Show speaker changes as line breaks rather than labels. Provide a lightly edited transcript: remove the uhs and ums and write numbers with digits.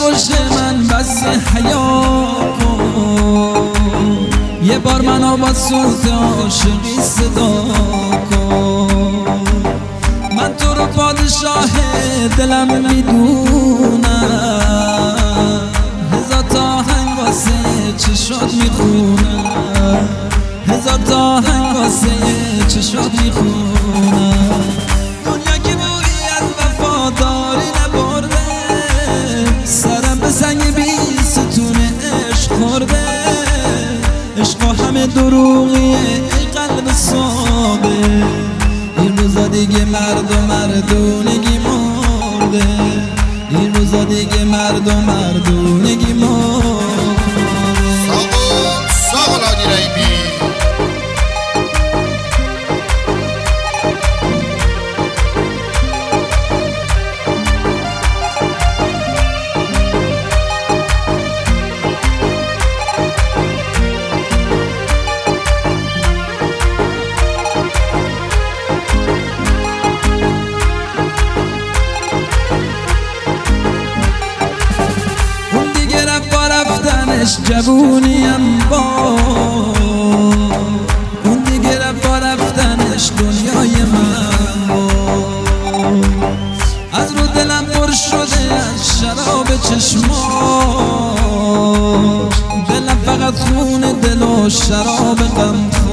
پشت من بس حیا کن، یه بار منو با صوت عاشقی صدا کن. من تو رو پادشاه دلم میدونم، هزار تا آهنگ واسه چشات میخونم، هزار تا آهنگ واسه چشات میخونم. دنیا که بویی از وفاداری نبرده، سرم به سنگ بی ستون عشق خورده. عشقا همه دروغیه ای قلب ساده، این روزا دیگه مرد و مردونگی مرده، این روزا دیگه مرد و مردونگی مرده.
ساقو لادی رایمی
جوونیم با اون دیگه با رفتنش دنیای من با. از رو دلم پر شده از شراب چشماش، دلم فقط خون دل و شراب غم.